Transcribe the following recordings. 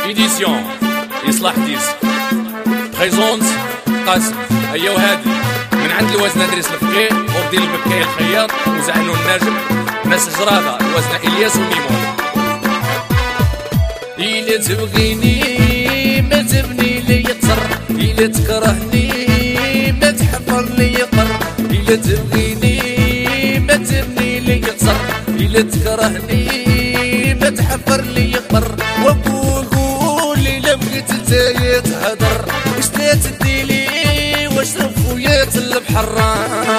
إديسيون إصلاح ديسك بريزونت قاسم هيا وهادي من عند الوزن ادريس الفقيه وردي المكاي الخياط وزعنو الناجم ناس جرادة الوزن إلياس وميمون. إلا تبغيني ما تبني لي يطر، إلا تكرهني ما تحفر لي يقر، إلا تبغيني ما تبني لي يطر، إلا تكرهني ما تحفر لي يقر. وابوك قولي لا بغيت نتايا تهدر، واش تديلي واشرب خويات البحر.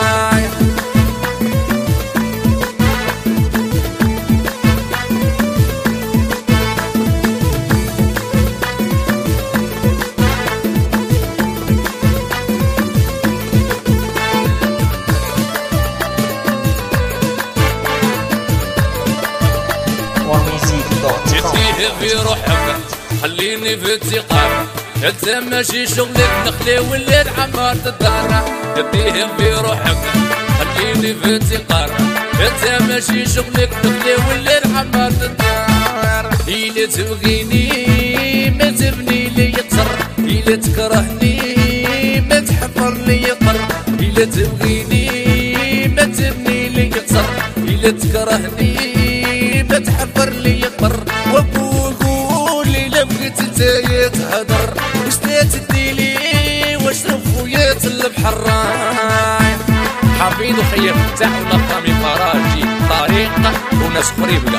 جيتيه في روحك خليني في الثقة، انت ماشي شغلك نخلي ولاد عمارة الدار. جيتيه في روحك خليني في الثقة، انت ماشي شغلك نخلي ولاد عمارة الدار. إلا تبغيني ما تبني لي يطر، إلا تكرهني ما تحفر لي يقر، إلا تبغيني ما تبني لي يطر، إلا تكرهني ما تحفر لي يقر. وابوك قولي لا بغيت نتايا تهدر، واش تديلي واشرب خويات البحر. حفيظ وخير فتاح ونقامي فراجي طريقة وناس قريبة.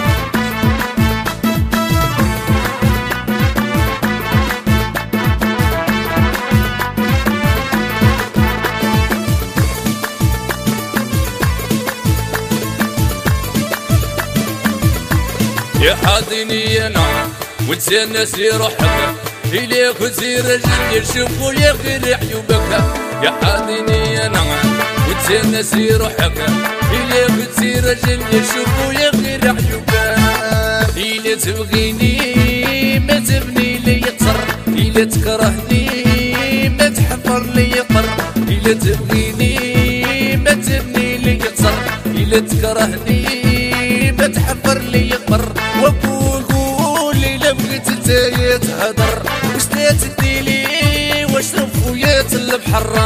يا حاضني انا وانت ناسي روحك، إليك وزير رجل يشوفوا يا غير عيوبك. يا حاضني انا وانت ناسي روحك، إليك وزير رجل يشوفوا يا غير عيوبك. إلا تبغيني ما تبني لي يطر، إلا تكرهني ما تحفر لي يقر، إلا تبغيني ما تبني لي يطر، إلا تكرهني ما تحفر لي يقر. وابوك قولي لا بغيت نتايا تهدر، واش تديلي واشرب خويات البحر.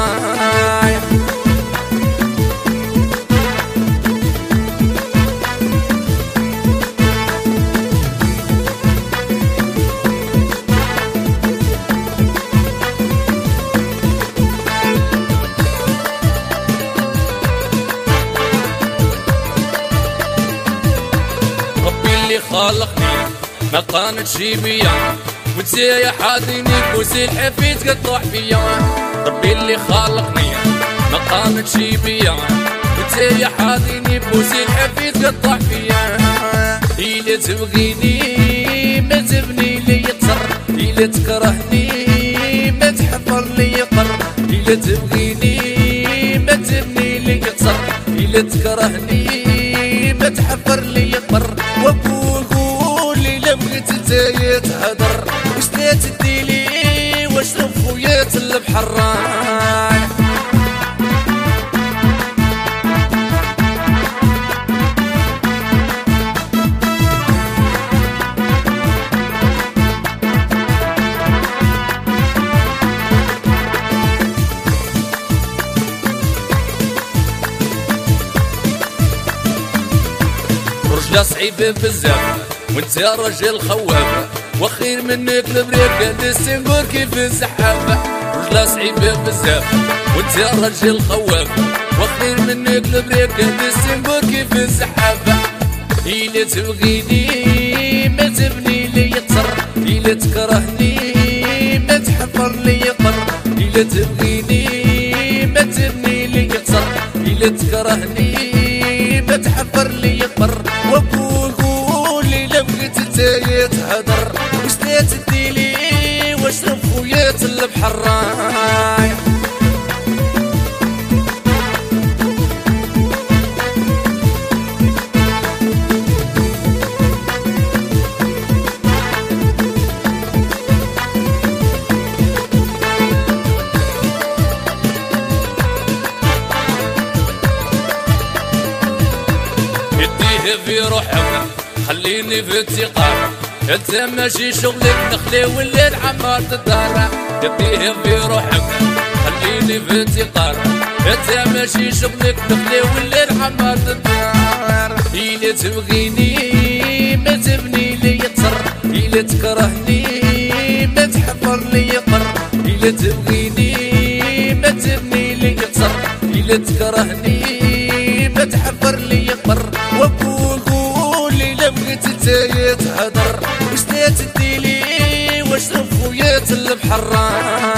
خلقني ما قانتش بيا، وانت يا حاضني كوسي الحفيد قطوح فيا. ربي اللي خلقني ما قانتش بيا، وانت يا حاضني كوسي الحفيد قطوح فيا. إلا تبغيني ما تبني لي يطر، إلا تكرهني ما تحفر لي يقر، إلا تبغيني ما تبني لي يطر، إلا تكرهني ما تحفر لي يقر. وابوك قولي لا بغيت نتايا تهدر، واش تديلي واشرب خويات البحر. رجلة صعيبة بزاف وانت راجل خواف، وخير منك البريك السنقور كيف السحابة. رجلة صعيبة بزاف وانت راجل خواف، وخير منك البريك السنقور كيف السحابة. إلا تبغيني ما تبني لي يطر، إلا تكرهني ما تحفر لي يقر، إلا تبغيني ما تبني لي يطر، إلا تكرهني ما تحفر لي يقر. وابوك قولي لا بغيت نتايا تهدر، واش تديلي واشرب خويات البحر. في روحك خليني في الثقة، انت ماشي شغلك نخلي والليل عمار تدارع يديه في روحك خليني في انتقار انت ماشي شغلك نخلي والليل عمار تدارع إلا تبغيني ما تبني لي تصر إلا تكرهني ما تحفر لي قر إلا تبغيني ما تبني لي تصر إلا تكرهني ما تحفر لي قر وقول لي لا بغيت نتايا تهدر واش تديلي واش خويا البحر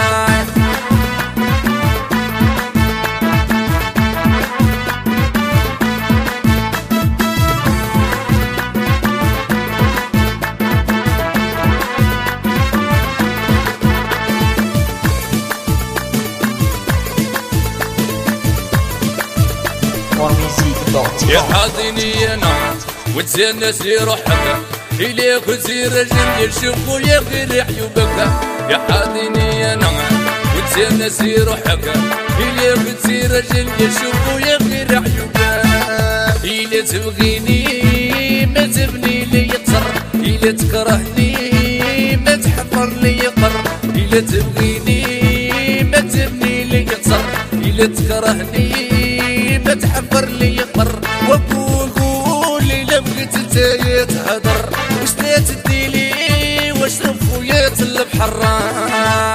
يا حاضني انا وتزنسي روحك إليك وزير رجل يشوفوا يا غير عيوبك يا حاضني انا وتزنسي روحك إليك وزير رجل يشوفوا يا غير عيوبك إلا تبغيني ما تبني لي تصر إلا تكرهني ما تحفر لي قر إلا تبغيني ما تبني لي تصر إلا تكرهني ما تحفر لي قر وقول لي لا بغيت نتايا تهدر واش تديلي واش خويا البحر